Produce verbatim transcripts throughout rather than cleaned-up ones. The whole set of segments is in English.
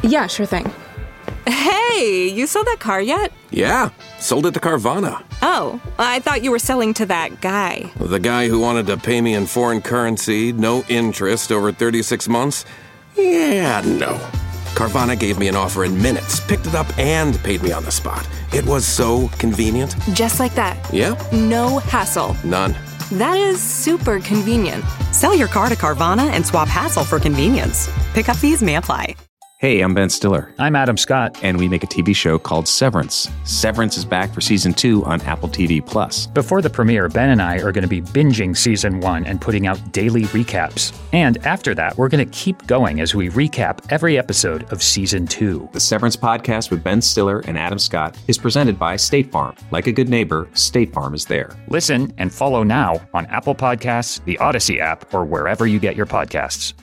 Yeah, sure thing. Hey, you sold that car yet? Yeah, sold it to Carvana. Oh, I thought you were selling to that guy. The guy who wanted to pay me in foreign currency, no interest, over thirty-six months? Yeah, no. Carvana gave me an offer in minutes, picked it up, and paid me on the spot. It was so convenient. Just like that. Yeah. No hassle. None. That is super convenient. Sell your car to Carvana and swap hassle for convenience. Pickup fees may apply. Hey, I'm Ben Stiller. I'm Adam Scott. And we make a T V show called Severance. Severance is back for season two on Apple T V Plus. Before the premiere, Ben and I are going to be binging season one and putting out daily recaps. And after that, we're going to keep going as we recap every episode of season two. The Severance podcast with Ben Stiller and Adam Scott is presented by State Farm. Like a good neighbor, State Farm is there. Listen and follow now on Apple Podcasts, the Odyssey app, or wherever you get your podcasts.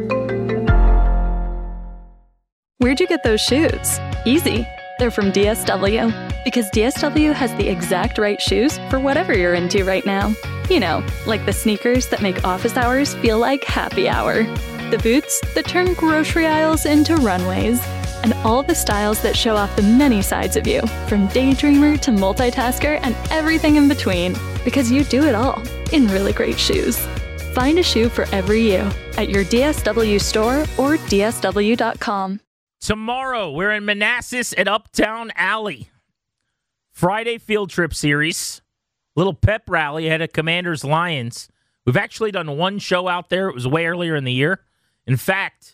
Where'd you get those shoes? Easy. They're from D S W. Because D S W has the exact right shoes for whatever you're into right now. You know, like the sneakers that make office hours feel like happy hour. The boots that turn grocery aisles into runways. And all the styles that show off the many sides of you, from daydreamer to multitasker and everything in between. Because you do it all in really great shoes. Find a shoe for every you at your D S W store or D S W dot com. Tomorrow, we're in Manassas at Uptown Alley. Friday field trip series. Little pep rally ahead of Commanders Lions. We've actually done one show out there. It was way earlier in the year. In fact,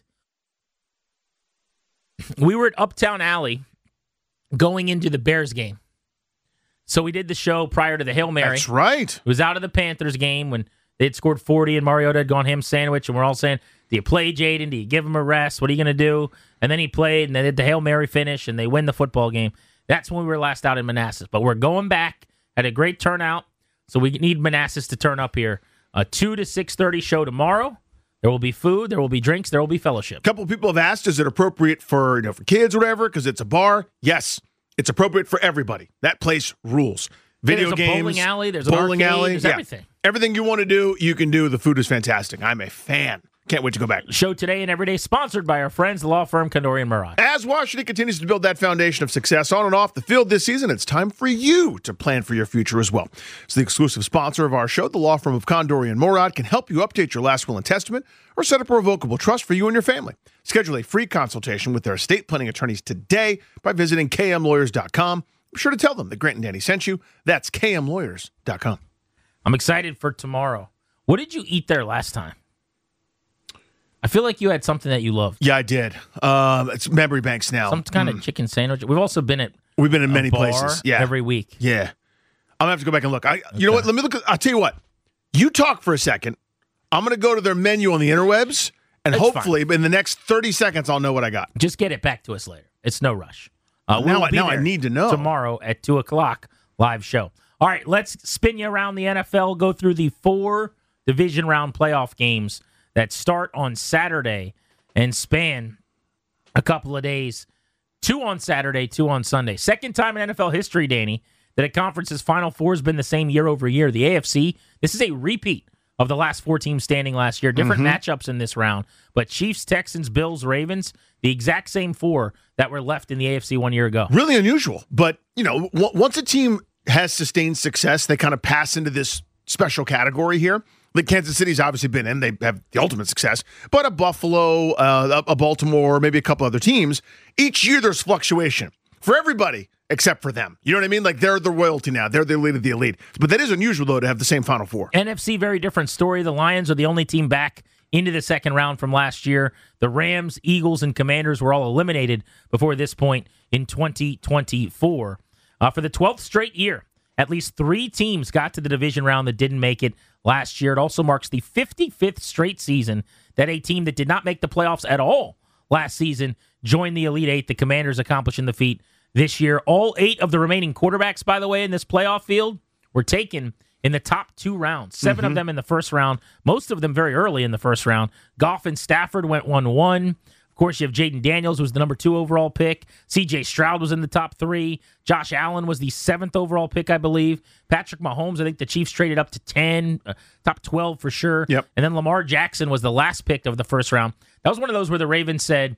we were at Uptown Alley going into the Bears game. So we did the show prior to the Hail Mary. That's right. It was out of the Panthers game when they had scored forty and Mariota had gone ham sandwich, and we're all saying, do you play Jaden? Do you give him a rest? What are you going to do? And then he played, and they did the Hail Mary finish, and they win the football game. That's when we were last out in Manassas. But we're going back. Had a great turnout, so we need Manassas to turn up here. A two to six thirty show tomorrow. There will be food, there will be drinks, there will be fellowship. A couple of people have asked, is it appropriate for, you know, for kids or whatever, because it's a bar? Yes, it's appropriate for everybody. That place rules. Video there's games, a bowling alley, there's bowling an arcade, alley, there's yeah. everything. Everything you want to do, you can do. The food is fantastic. I'm a fan. Can't wait to go back. Show today and every day sponsored by our friends, the law firm Kandori and Murad. As Washington continues to build that foundation of success on and off the field this season, it's time for you to plan for your future as well. So the exclusive sponsor of our show, the law firm of Kandori and Murad, can help you update your last will and testament or set up a revocable trust for you and your family. Schedule a free consultation with their estate planning attorneys today by visiting K M lawyers dot com. Be sure to tell them that Grant and Danny sent you. That's K M lawyers dot com. I'm excited for tomorrow. What did you eat there last time? I feel like you had something that you loved. Yeah, I did. Um, it's Memory Banks now. Some kind mm. of chicken sandwich. We've also been at We've been in many bar places. Yeah. every week. Yeah. I'm going to have to go back and look. I, okay. You know what? Let me look. At, I'll tell you what. You talk for a second. I'm going to go to their menu on the interwebs, and It's hopefully fine. in the next thirty seconds, I'll know what I got. Just get it back to us later. It's no rush. Uh, now we'll I, now I need to know. Tomorrow at two o'clock, live show. All right, let's spin you around the N F L, go through the four division round playoff games that start on Saturday and span a couple of days. Two on Saturday, two on Sunday. Second time in N F L history, Danny, that a conference's Final Four has been the same year over year. The A F C, this is a repeat of the last four teams standing last year. Different mm-hmm. matchups in this round. But Chiefs, Texans, Bills, Ravens, the exact same four that were left in the A F C one year ago. Really unusual. But, you know, w- once a team has sustained success, they kind of pass into this special category here. Like Kansas City's obviously been in. They have the ultimate success. But a Buffalo, uh, a Baltimore, maybe a couple other teams, each year there's fluctuation for everybody except for them. You know what I mean? Like they're the royalty now. They're the elite of the elite. But that is unusual, though, to have the same Final Four. N F C, very different story. The Lions are the only team back into the second round from last year. The Rams, Eagles, and Commanders were all eliminated before this point in twenty twenty-four. Uh, for the twelfth straight year, at least three teams got to the division round that didn't make it last year. It also marks the fifty-fifth straight season that a team that did not make the playoffs at all last season joined the Elite Eight. The Commanders accomplishing the feat this year. All eight of the remaining quarterbacks, by the way, in this playoff field were taken in the top two rounds. Seven mm-hmm. of them in the first round, most of them very early in the first round. Goff and Stafford went one one. Of course, you have Jaden Daniels, who was the number two overall pick. C J Stroud was in the top three. Josh Allen was the seventh overall pick, I believe. Patrick Mahomes, I think the Chiefs traded up to ten, uh, top twelve for sure. Yep. And then Lamar Jackson was the last pick of the first round. That was one of those where the Ravens said,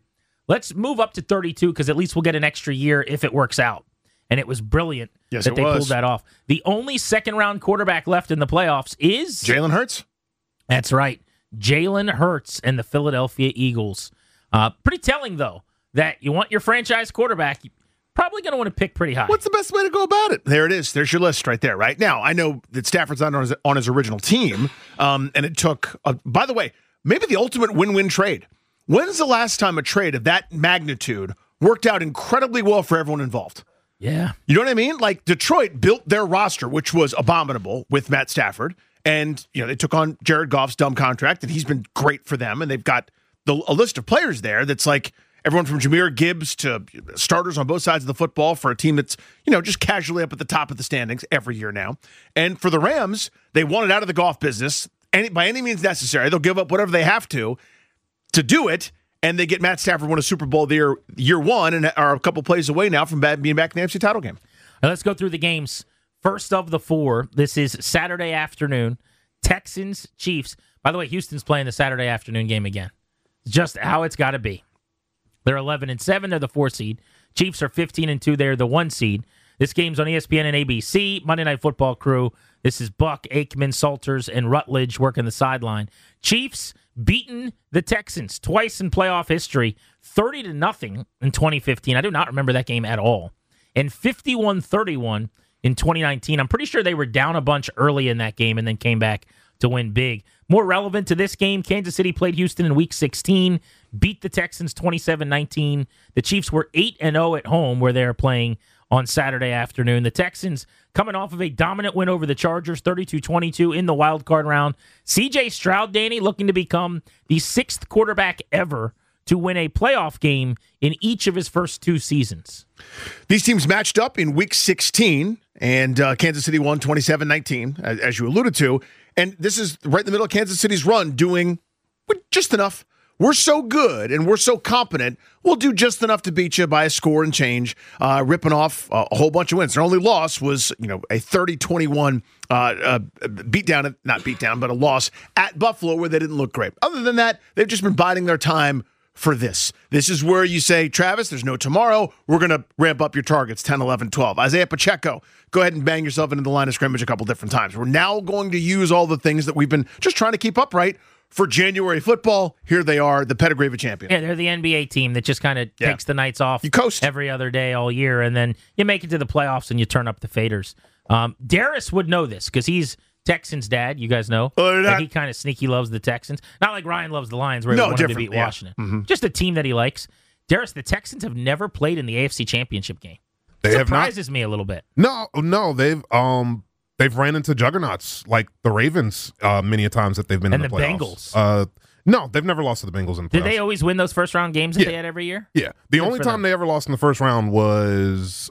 let's move up to thirty-two because at least we'll get an extra year if it works out. And it was brilliant yes, that it they was. pulled that off. The only second-round quarterback left in the playoffs is... Jalen Hurts? That's right. Jalen Hurts and the Philadelphia Eagles. Uh, pretty telling, though, that you want your franchise quarterback, you're probably going to want to pick pretty high. What's the best way to go about it? There it is. There's your list right there, right? Now, I know that Stafford's not on his, on his original team, um, and it took, a, by the way, maybe the ultimate win-win trade. When's the last time a trade of that magnitude worked out incredibly well for everyone involved? Yeah. You know what I mean? Like, Detroit built their roster, which was abominable with Matt Stafford, and, you know, they took on Jared Goff's dumb contract, and he's been great for them, and they've got the, a list of players there that's like everyone from Jahmyr Gibbs to starters on both sides of the football for a team that's, you know, just casually up at the top of the standings every year now. And for the Rams, they want it out of the golf business any, by any means necessary. They'll give up whatever they have to to do it, and they get Matt Stafford win a Super Bowl year, year one and are a couple plays away now from being back in the A F C title game. Right, let's go through the games. First of the four, this is Saturday afternoon, Texans, Chiefs. By the way, Houston's playing the Saturday afternoon game again. Just how it's got to be. They're eleven and seven. They're the four seed. Chiefs are fifteen and two. They're the one seed. This game's on E S P N and A B C. Monday Night Football crew. This is Buck, Aikman, Salters, and Rutledge working the sideline. Chiefs beaten the Texans twice in playoff history, thirty to nothing in twenty fifteen. I do not remember that game at all. And fifty-one thirty-one in twenty nineteen. I'm pretty sure they were down a bunch early in that game and then came back to win big. More relevant to this game, Kansas City played Houston in Week sixteen, beat the Texans twenty-seven nineteen. The Chiefs were eight and oh at home where they're playing on Saturday afternoon. The Texans coming off of a dominant win over the Chargers, thirty-two twenty-two in the wild card round. C J Stroud, Danny, looking to become the sixth quarterback ever to win a playoff game in each of his first two seasons. These teams matched up in Week sixteen, and uh, Kansas City won twenty-seven nineteen, as, as you alluded to. And this is right in the middle of Kansas City's run, doing just enough. We're so good and we're so competent, we'll do just enough to beat you by a score and change, uh, ripping off uh, a whole bunch of wins. Their only loss was, you know, a thirty twenty-one uh, uh, beatdown, not beatdown, but a loss at Buffalo where they didn't look great. Other than that, they've just been biding their time for this. This is where you say, Travis, there's no tomorrow. We're going to ramp up your targets, ten, eleven, twelve. Isaiah Pacheco, go ahead and bang yourself into the line of scrimmage a couple different times. We're now going to use all the things that we've been just trying to keep upright for January football. Here they are, the pedigree of a champion. Yeah, they're the N B A team that just kind of Yeah. takes the nights off You coast. every other day all year, and then you make it to the playoffs and you turn up the faders. Um, Darius would know this because he's Texans' dad, you guys know. Oh, they're not- and he kind of sneaky loves the Texans. Not like Ryan loves the Lions where he No, wanted to different, beat yeah. Washington. Mhm. Just a team that he likes. Darius, the Texans have never played in the A F C Championship game. They have not. Surprises me a little bit. No, no, they've um they've ran into juggernauts like the Ravens uh, many a times that they've been And in the, the playoffs. Bengals. Uh, no, they've never lost to the Bengals in the playoffs. Did they always win those first round games that Yeah. they had every year? Yeah, the Good only for time them. they ever lost in the first round was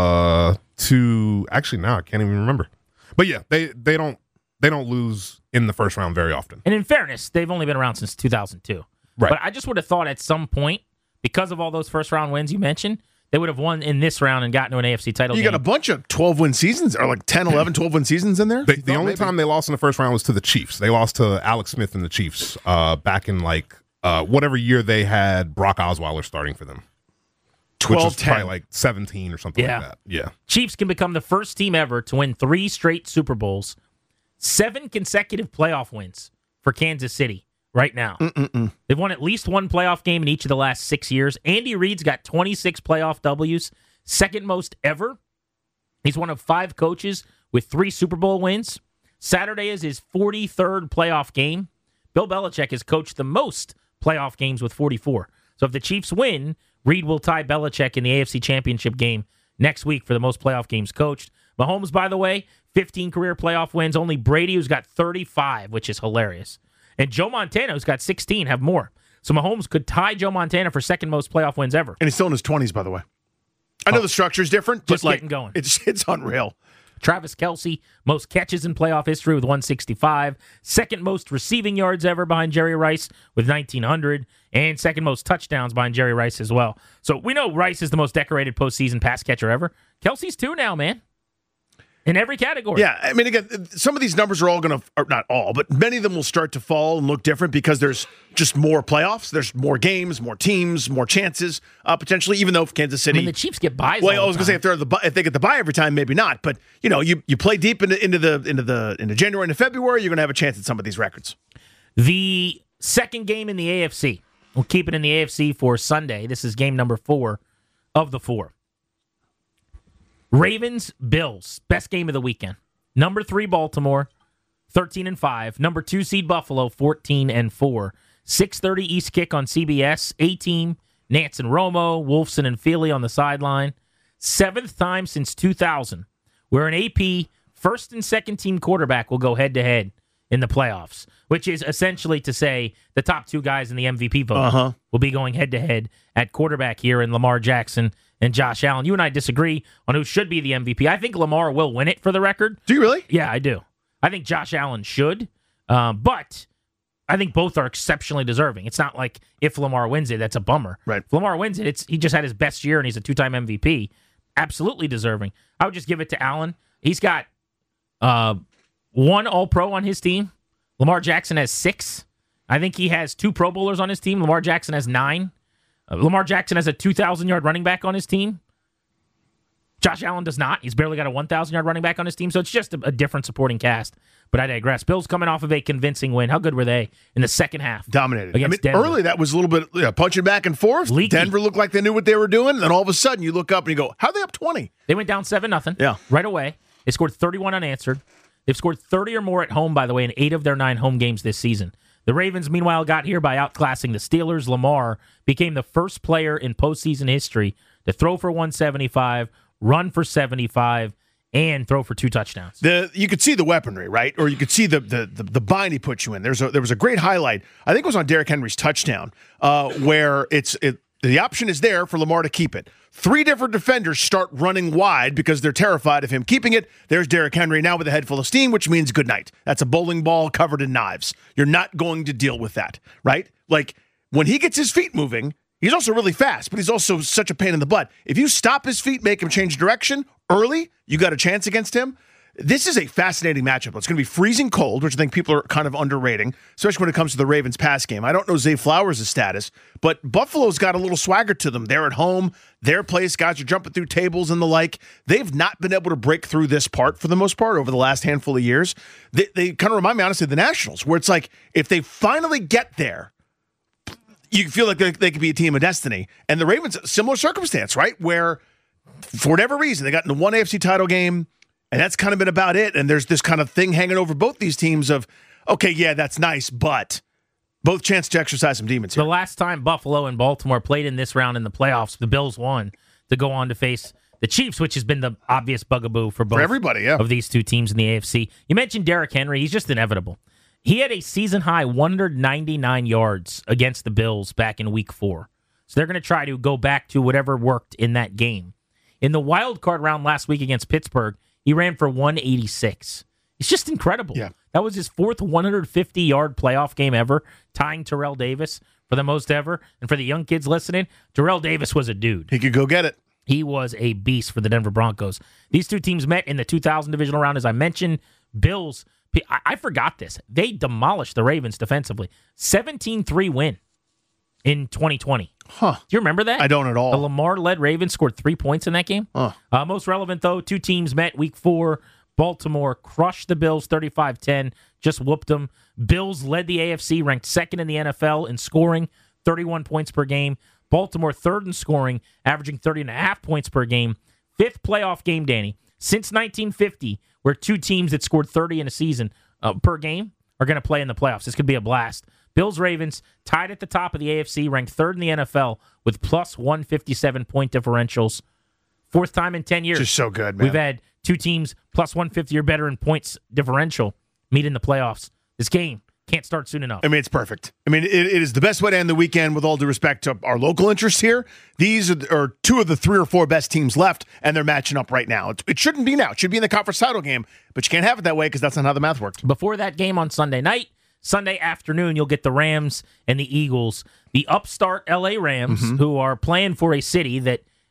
uh to actually now I can't even remember. But yeah, they they don't they don't lose in the first round very often. And in fairness, they've only been around since two thousand two. Right. But I just would have thought at some point, because of all those first round wins you mentioned, they would have won in this round and gotten to an A F C title You game. got a bunch of twelve-win seasons, or like ten, eleven, twelve-win seasons in there? They, You the thought only maybe. time they lost in the first round was to the Chiefs. They lost to Alex Smith and the Chiefs uh, back in like uh, whatever year they had Brock Osweiler starting for them. Which was twelve ten. probably like seventeen or something Yeah. like that. Yeah. Chiefs can become the first team ever to win three straight Super Bowls, seven consecutive playoff wins for Kansas City right now. Mm-mm-mm. They've won at least one playoff game in each of the last six years. Andy Reid's got twenty-six playoff W's, second most ever. He's one of five coaches with three Super Bowl wins. Saturday is his forty-third playoff game. Bill Belichick has coached the most playoff games with forty-four. So if the Chiefs win, Reid will tie Belichick in the A F C Championship game next week for the most playoff games coached. Mahomes, by the way, fifteen career playoff wins. Only Brady, who's got thirty-five, which is hilarious. And Joe Montana, who's got sixteen, have more. So Mahomes could tie Joe Montana for second most playoff wins ever. And he's still in his twenties, by the way. I know Oh. the structure's different, Just but like getting going. it's it's unreal. Travis Kelce, most catches in playoff history with one sixty-five. Second most receiving yards ever behind Jerry Rice with nineteen hundred. And second most touchdowns behind Jerry Rice as well. So we know Rice is the most decorated postseason pass catcher ever. Kelce's two now, man. in every category. Yeah, I mean, again, some of these numbers are all going to, not all, but many of them will start to fall and look different because there's just more playoffs. There's more games, more teams, more chances, uh, potentially, even though Kansas City. I mean, the Chiefs get buys. Well, all I was the going to say time. if they're the bu- if they get the bye every time, maybe not. But you know, you, you play deep into into the into the into January and February, you're going to have a chance at some of these records. The second game in the A F C. We'll keep it in the A F C for Sunday. This is game number four of the four. Ravens, Bills, best game of the weekend. Number three, Baltimore, thirteen and five. Number two seed Buffalo, fourteen and four. six thirty East kick on C B S. A-Team, Nance and Romo, Wolfson and Feely on the sideline. Seventh time since two thousand, where an A P first and second team quarterback will go head to head in the playoffs, which is essentially to say the top two guys in the M V P vote Uh-huh. will be going head to head at quarterback here in Lamar Jackson and Josh Allen. You and I disagree on who should be the M V P. I think Lamar will win it for the record. Do you really? Yeah, I do. I think Josh Allen should, um, but I think both are exceptionally deserving. It's not like if Lamar wins it, that's a bummer. Right. If Lamar wins it, it's he just had his best year and he's a two-time M V P. Absolutely deserving. I would just give it to Allen. He's got uh, one All-Pro on his team. Lamar Jackson has six. I think he has two Pro Bowlers on his team. Lamar Jackson has nine. Uh, Lamar Jackson has a two thousand yard running back on his team. Josh Allen does not. He's barely got a one thousand yard running back on his team, so it's just a, a different supporting cast. But I digress. Bills coming off of a convincing win. How good were they in the second half? Dominated. I Against mean, Denver. early that was a little bit you know, punching back and forth. Leaky. Denver looked like they knew what they were doing. And then all of a sudden you look up and you go, how are they up twenty? They went down seven nothing. Yeah. Right away. They scored thirty-one unanswered. They've scored thirty or more at home, by the way, in eight of their nine home games this season. The Ravens, meanwhile, got here by outclassing the Steelers. Lamar became the first player in postseason history to throw for one seventy-five, run for seventy-five, and throw for two touchdowns. The you could see the weaponry, right? Or you could see the the the, the bind he put you in. There's a, there was a great highlight. I think it was on Derrick Henry's touchdown, uh, where it's it the option is there for Lamar to keep it. Three different defenders start running wide because they're terrified of him keeping it. There's Derrick Henry now with a head full of steam, which means good night. That's a bowling ball covered in knives. You're not going to deal with that, right? Like when he gets his feet moving, he's also really fast, but he's also such a pain in the butt. If you stop his feet, make him change direction early, you got a chance against him. This is a fascinating matchup. It's going to be freezing cold, which I think people are kind of underrating, especially when it comes to the Ravens pass game. I don't know Zay Flowers' status, but Buffalo's got a little swagger to them. They're at home, their place, guys are jumping through tables and the like. They've not been able to break through this part for the most part over the last handful of years. They, they kind of remind me, honestly, of the Nationals, where it's like if they finally get there, you feel like they, they could be a team of destiny. And the Ravens, similar circumstance, right? Where for whatever reason, they got in the one A F C title game, and that's kind of been about it. And there's this kind of thing hanging over both these teams of, okay, yeah, that's nice, but both chance to exercise some demons here. The last time Buffalo and Baltimore played in this round in the playoffs, the Bills won to go on to face the Chiefs, which has been the obvious bugaboo for both For everybody, yeah. of these two teams in the A F C. You mentioned Derrick Henry. He's just inevitable. He had a season-high one hundred ninety-nine yards against the Bills back in week four. So they're going to try to go back to whatever worked in that game. In the wild card round last week against Pittsburgh, he ran for one eighty-six. It's just incredible. Yeah. That was his fourth one hundred fifty-yard playoff game ever, tying Terrell Davis for the most ever. And for the young kids listening, Terrell Davis was a dude. He could go get it. He was a beast for the Denver Broncos. These two teams met in the two thousand divisional round, as I mentioned. Bills, I, I forgot this. They demolished the Ravens defensively. seventeen three win in twenty twenty. Huh. Do you remember that? I don't at all. The Lamar-led Ravens scored three points in that game. Huh. Uh, most relevant, though, two teams met week four. Baltimore crushed the Bills thirty-five ten, just whooped them. Bills led the A F C, ranked second in the N F L in scoring, thirty-one points per game. Baltimore third in scoring, averaging thirty and a half points per game. Fifth playoff game, Danny, since nineteen fifty, where two teams that scored thirty in a season uh, per game are going to play in the playoffs. This could be a blast. Bills-Ravens tied at the top of the A F C, ranked third in the N F L with plus one fifty-seven point differentials. Fourth time in ten years. Just so good, man. We've had two teams plus one fifty or better in points differential meet in the playoffs. This game can't start soon enough. I mean, it's perfect. I mean, it, it is the best way to end the weekend with all due respect to our local interests here. These are, are two of the three or four best teams left, and they're matching up right now. It, it shouldn't be now. It should be in the conference title game, but you can't have it that way because that's not how the math works. Before that game on Sunday night, Sunday afternoon, you'll get the Rams and the Eagles. The upstart L A Rams, mm-hmm. who are playing for a city that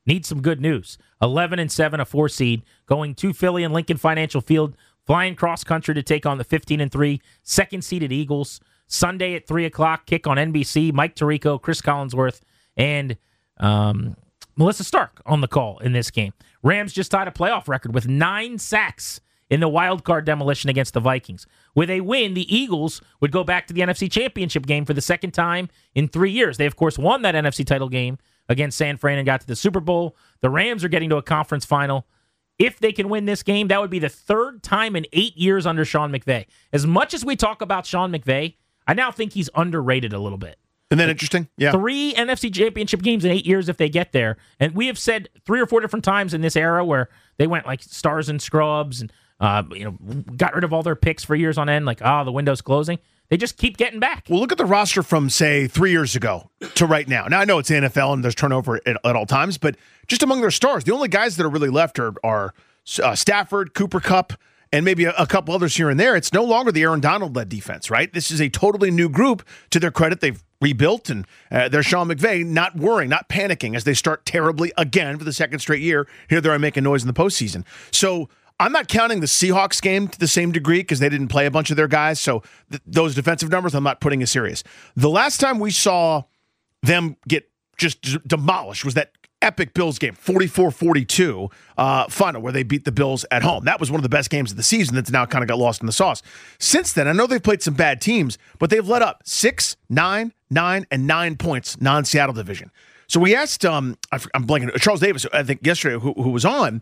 need some good news. eleven and seven, a four seed, going to Philly and Lincoln Financial Field, flying cross country to take on the fifteen and three second seeded Eagles. Sunday at three o'clock, kick on N B C. Mike Tirico, Chris Collinsworth, and um, Melissa Stark on the call in this game. Rams just tied a playoff record with nine sacks in the wild card demolition against the Vikings. With a win, the Eagles would go back to the N F C Championship game for the second time in three years. They, of course, won that N F C title game against San Fran and got to the Super Bowl. The Rams are getting to a conference final. If they can win this game, that would be the third time in eight years under Sean McVay. As much as we talk about Sean McVay, I now think he's underrated a little bit. Isn't that interesting? Yeah. Three N F C Championship games in eight years if they get there. And we have said three or four different times in this era where they went like stars and scrubs and uh, you know, got rid of all their picks for years on end, like, oh, the window's closing. They just keep getting back. Well, look at the roster from, say, three years ago to right now. Now, I know it's the N F L and there's turnover at, at all times, but just among their stars, the only guys that are really left are, are uh, Stafford, Cooper Kupp, and maybe a, a couple others here and there. It's no longer the Aaron Donald-led defense, right? This is a totally new group. To their credit, they've rebuilt, and uh, they're Sean McVay not worrying, not panicking as they start terribly again for the second straight year. Here they are making noise in the postseason. So I'm not counting the Seahawks game to the same degree because they didn't play a bunch of their guys. So th- those defensive numbers, I'm not putting as serious. The last time we saw them get just d- demolished was that epic Bills game, forty-four forty-two uh, final, where they beat the Bills at home. That was one of the best games of the season that's now kind of got lost in the sauce. Since then, I know they've played some bad teams, but they've let up six, nine, nine, and nine points non-Seattle division. So we asked, um, I'm blanking, Charles Davis, I think yesterday, who, who was on,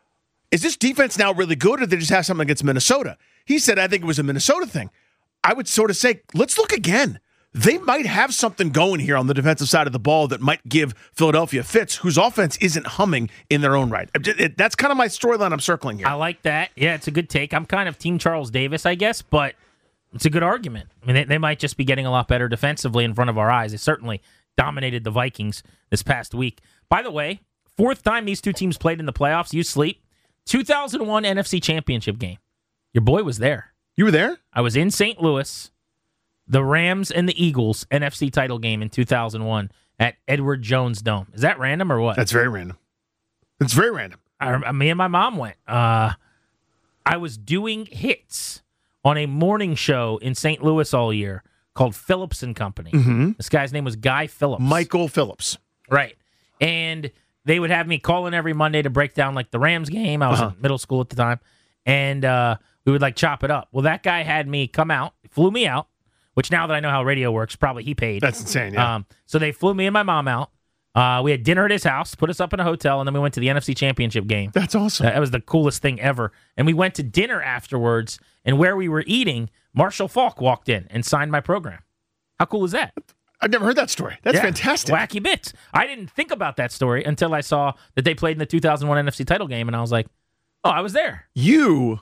is this defense now really good, or did they just have something against Minnesota? He said, I think it was a Minnesota thing. I would sort of say, let's look again. They might have something going here on the defensive side of the ball that might give Philadelphia fits, whose offense isn't humming in their own right. That's kind of my storyline I'm circling here. I like that. Yeah, it's a good take. I'm kind of team Charles Davis, I guess, but it's a good argument. I mean, they, they might just be getting a lot better defensively in front of our eyes. They certainly dominated the Vikings this past week. By the way, fourth time these two teams played in the playoffs. You sleep. two thousand one N F C Championship game. Your boy was there. You were there? I was in Saint Louis. The Rams and the Eagles N F C title game in two thousand one at Edward Jones Dome. Is that random or what? That's very random. It's very random. I, me and my mom went. Uh, I was doing hits on a morning show in Saint Louis all year called Phillips and Company. Mm-hmm. This guy's name was Guy Phillips. Michael Phillips. Right. And they would have me call in every Monday to break down like the Rams game. I was Uh-huh. in middle school at the time. And uh, we would like chop it up. Well, that guy had me come out, flew me out, which now that I know how radio works, probably he paid. That's insane, yeah. Um, so they flew me and my mom out. Uh, we had dinner at his house, put us up in a hotel, and then we went to the N F C Championship game. That's awesome. That was the coolest thing ever. And we went to dinner afterwards, and where we were eating, Marshall Faulk walked in and signed my program. How cool is that? I've never heard that story. That's Yeah, fantastic. Wacky bits. I didn't think about that story until I saw that they played in the two thousand one N F C title game, and I was like, oh, I was there. You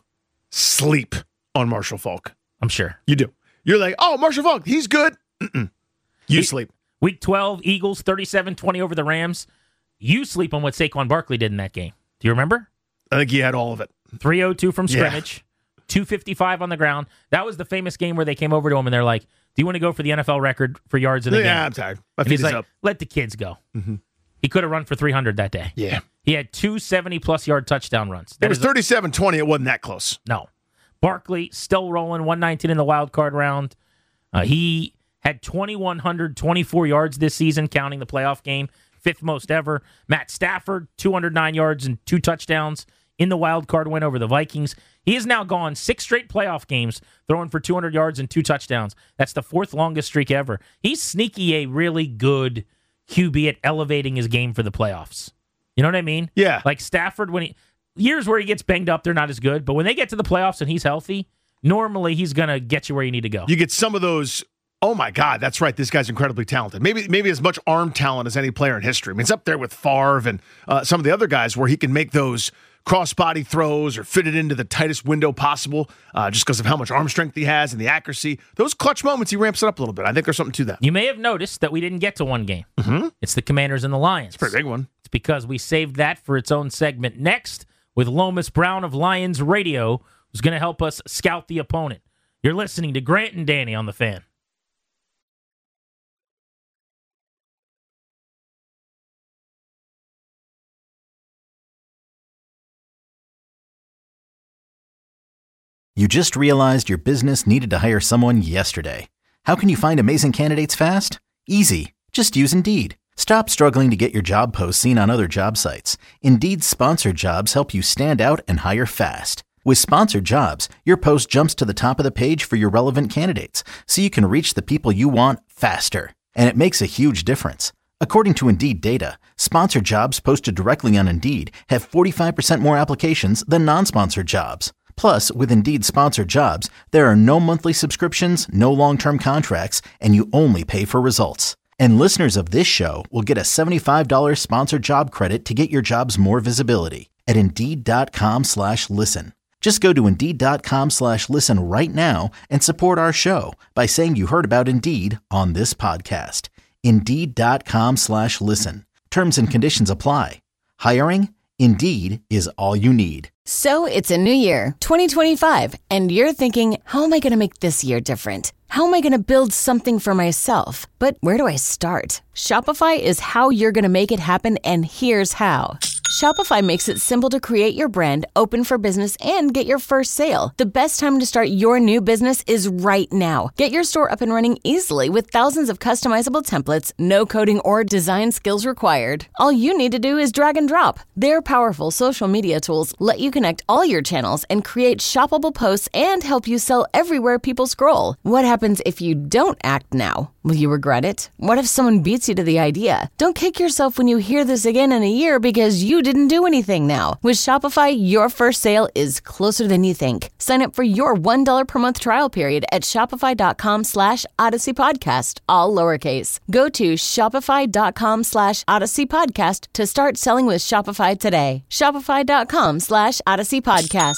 sleep on Marshall Faulk. I'm sure. You do. You're like, oh, Marshall Faulk, he's good. Mm-mm. You He- sleep. Week twelve, Eagles thirty-seven twenty over the Rams. You sleep on what Saquon Barkley did in that game. Do you remember? I think he had all of it. three oh two from Yeah. scrimmage, two fifty-five on the ground. That was the famous game where they came over to him and they're like, do you want to go for the N F L record for yards in a Yeah, game? I'm tired. My And feet he's is like, up. let the kids go. Mm-hmm. He could have run for three hundred that day. Yeah. He had two seventy-plus yard touchdown runs. That It was is a- thirty-seven twenty. It wasn't that close. No. Barkley still rolling, one nineteen in the wild card round. Uh, he had two thousand one hundred twenty-four yards this season, counting the playoff game, fifth most ever. Matt Stafford, two hundred nine yards and two touchdowns in the wild card win over the Vikings. He has now gone six straight playoff games, throwing for two hundred yards and two touchdowns. That's the fourth longest streak ever. He's sneaky a really good Q B at elevating his game for the playoffs. You know what I mean? Yeah. Like Stafford, when he years where he gets banged up, they're not as good. But when they get to the playoffs and he's healthy, normally he's going to get you where you need to go. You get some of those, oh my God, that's right, this guy's incredibly talented. Maybe maybe as much arm talent as any player in history. I mean, it's up there with Favre and uh, some of the other guys where he can make those cross-body throws or fit it into the tightest window possible uh, just because of how much arm strength he has and the accuracy. Those clutch moments, he ramps it up a little bit. I think there's something to that. You may have noticed that we didn't get to one game. Mm-hmm. It's the Commanders and the Lions. Pretty big one. It's because we saved that for its own segment next with Lomas Brown of Lions Radio, who's going to help us scout the opponent. You're listening to Grant and Danny on The Fan. You just realized your business needed to hire someone yesterday. How can you find amazing candidates fast? Easy. Just use Indeed. Stop struggling to get your job posts seen on other job sites. Indeed's sponsored jobs help you stand out and hire fast. With sponsored jobs, your post jumps to the top of the page for your relevant candidates, so you can reach the people you want faster. And it makes a huge difference. According to Indeed data, sponsored jobs posted directly on Indeed have forty-five percent more applications than non-sponsored jobs. Plus, with Indeed sponsored jobs, there are no monthly subscriptions, no long-term contracts, and you only pay for results. And listeners of this show will get a seventy-five dollars sponsored job credit to get your jobs more visibility at Indeed.com slash listen. Just go to Indeed.com slash listen right now and support our show by saying you heard about Indeed on this podcast. Indeed.com slash listen. Terms and conditions apply. Hiring? Indeed is all you need. So it's a new year, twenty twenty-five, and you're thinking, how am I going to make this year different? How am I going to build something for myself? But where do I start? Shopify is how you're going to make it happen, and here's how. Shopify makes it simple to create your brand, open for business, and get your first sale. The best time to start your new business is right now. Get your store up and running easily with thousands of customizable templates, no coding or design skills required. All you need to do is drag and drop. Their powerful social media tools let you connect all your channels and create shoppable posts and help you sell everywhere people scroll. What happens if you don't act now? Will you regret it? What if someone beats you to the idea? Don't kick yourself when you hear this again in a year because you didn't do anything now. With Shopify, your first sale is closer than you think. Sign up for your one dollar per month trial period at shopify.com slash Odyssey Podcast, all lowercase. Go to shopify.com slash Odyssey Podcast to start selling with Shopify today. Shopify.com slash Odyssey Podcast.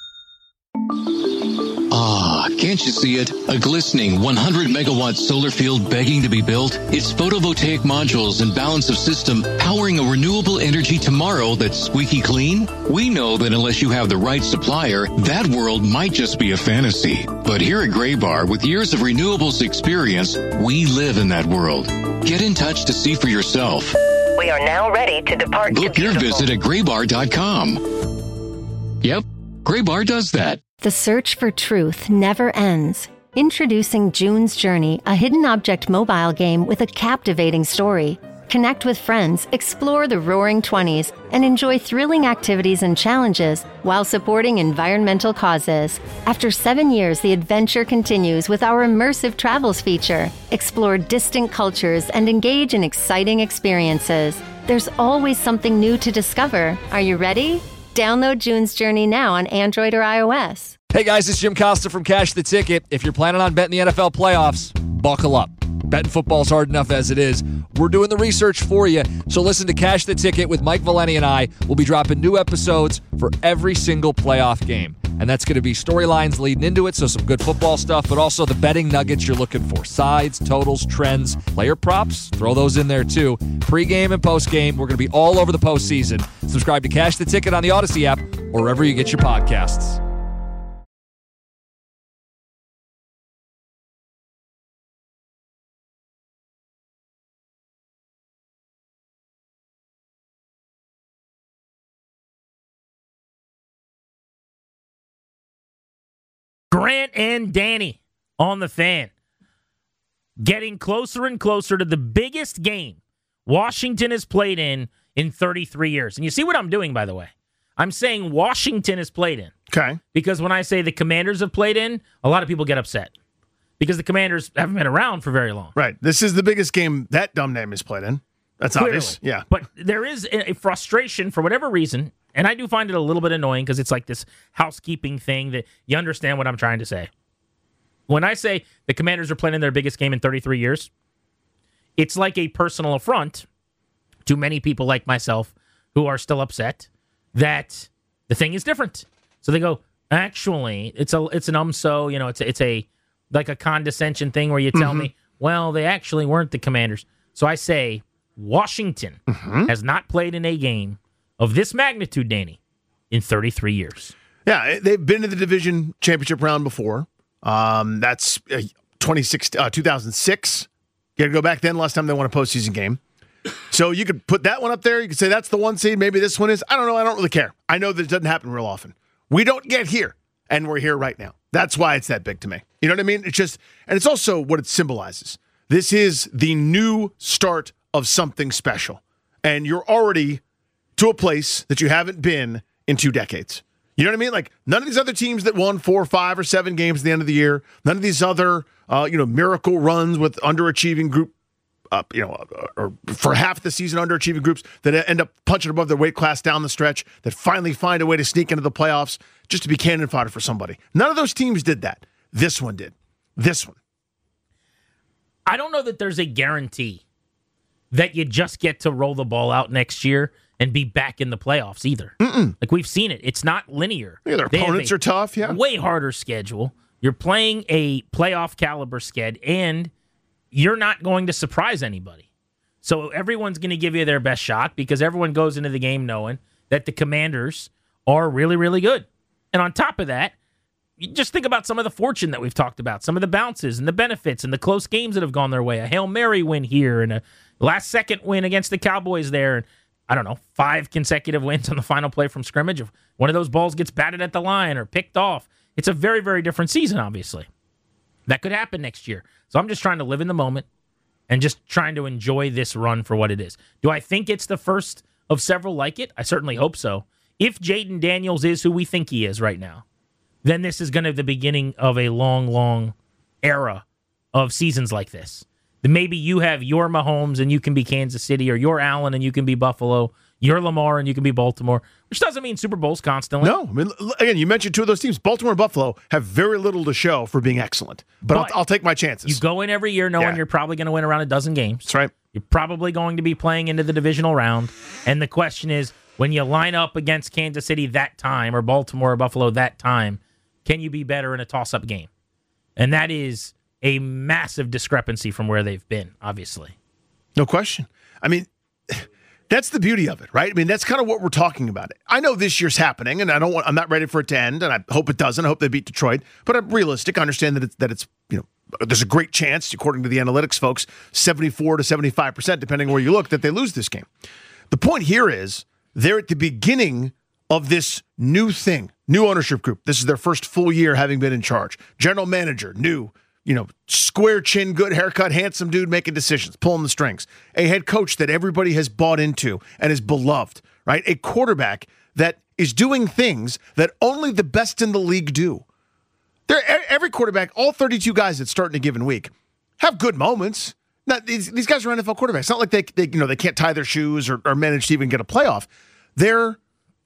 Ah, can't you see it? A glistening one hundred megawatt solar field begging to be built? Its photovoltaic modules and balance of system powering a renewable energy tomorrow that's squeaky clean? We know that unless you have the right supplier, that world might just be a fantasy. But here at Graybar, with years of renewables experience, we live in that world. Get in touch to see for yourself. We are now ready to depart. Book to your visit at graybar dot com. Yep, Graybar does that. The search for truth never ends. Introducing June's Journey, a hidden object mobile game with a captivating story. Connect with friends, explore the roaring twenties, and enjoy thrilling activities and challenges while supporting environmental causes. After seven years, the adventure continues with our immersive travels feature. Explore distant cultures and engage in exciting experiences. There's always something new to discover. Are you ready? Download June's Journey now on Android or iOS. Hey guys, it's Jim Costa from Cash the Ticket. If you're planning on betting the N F L playoffs, buckle up. Betting football's hard enough as it is. We're doing the research for you. So listen to Cash the Ticket with Mike Valeni and I. We'll be dropping new episodes for every single playoff game. And that's going to be storylines leading into it, so some good football stuff, but also the betting nuggets you're looking for. Sides, totals, trends, player props, throw those in there too. Pre-game and post-game, we're going to be all over the postseason. Subscribe to Cash the Ticket on the Odyssey app or wherever you get your podcasts. Grant and Danny on the Fan. Getting closer and closer to the biggest game Washington has played in in thirty-three years. And you see what I'm doing, by the way? I'm saying Washington has played in. Okay. Because when I say the Commanders have played in, a lot of people get upset. Because the Commanders haven't been around for very long. Right. This is the biggest game that dumb name has played in. That's Clearly. obvious. Yeah. But there is a frustration for whatever reason, and I do find it a little bit annoying because it's like this housekeeping thing that you understand what I'm trying to say. When I say the Commanders are playing in their biggest game in thirty-three years, it's like a personal affront to many people like myself who are still upset that the thing is different. So they go, actually, it's a it's an um so, you know, it's a, it's a like a condescension thing where you tell mm-hmm. me, well, they actually weren't the Commanders. So I say Washington mm-hmm. has not played in a game of this magnitude, Danny, in thirty-three years. Yeah, they've been to the division championship round before. Um, that's uh, twenty-six, uh, two thousand six. You got to go back then. Last time they won a postseason game. So you could put that one up there. You could say that's the one seed. Maybe this one is. I don't know. I don't really care. I know that it doesn't happen real often. We don't get here. and we're here right now. That's why it's that big to me. You know what I mean? It's just, and it's also what it symbolizes. This is the new start of something special, and you're already to a place that you haven't been in two decades. You know what I mean? Like, none of these other teams that won four, five, or seven games at the end of the year, none of these other, uh, you know, miracle runs with underachieving group, uh, you know, or for half the season underachieving groups that end up punching above their weight class down the stretch, that finally find a way to sneak into the playoffs just to be cannon fodder for somebody. None of those teams did that. This one did. This one. I don't know that there's a guarantee that you just get to roll the ball out next year and be back in the playoffs either. Mm-mm. Like, we've seen it. It's not linear. Yeah, their They have opponents a are tough, yeah. way harder schedule. You're playing a playoff caliber sked, and you're not going to surprise anybody. So everyone's going to give you their best shot because everyone goes into the game knowing that the Commanders are really, really good. And on top of that, you just think about some of the fortune that we've talked about, some of the bounces and the benefits and the close games that have gone their way. A Hail Mary win here and a last-second win against the Cowboys there. And I don't know, five consecutive wins on the final play from scrimmage. If one of those balls gets batted at the line or picked off, it's a very, very different season, obviously. That could happen next year. So I'm just trying to live in the moment and just trying to enjoy this run for what it is. Do I think it's the first of several like it? I certainly hope so. If Jaden Daniels is who we think he is right now, then this is going to be the beginning of a long, long era of seasons like this. Then maybe you have your Mahomes and you can be Kansas City, or your Allen and you can be Buffalo, your Lamar and you can be Baltimore, which doesn't mean Super Bowls constantly. No. I mean, again, you mentioned two of those teams. Baltimore and Buffalo have very little to show for being excellent, but, but I'll, I'll take my chances. You go in every year knowing Yeah. you're probably going to win around a dozen games. That's right. You're probably going to be playing into the divisional round. And the question is, when you line up against Kansas City that time, or Baltimore or Buffalo that time, can you be better in a toss-up game? And that is a massive discrepancy from where they've been, obviously. No question. I mean, that's the beauty of it, right? I mean, that's kind of what we're talking about. I know this year's happening, and I don't want, I'm not ready for it to end, and I hope it doesn't. I hope they beat Detroit. But I'm realistic. I understand that it's, that it's, you know, there's a great chance, according to the analytics folks, seventy-four to seventy-five percent, depending where you look, that they lose this game. The point here is they're at the beginning of this new thing, new ownership group. This is their first full year having been in charge. General manager, new, you know, square chin, good haircut, handsome dude making decisions, pulling the strings. A head coach that everybody has bought into and is beloved, right? A quarterback that is doing things that only the best in the league do. They're, every quarterback, all thirty-two guys that start in a given week, have good moments. Now, these, these guys are N F L quarterbacks. It's not like they, they you know, they can't tie their shoes or, or manage to even get a playoff. They're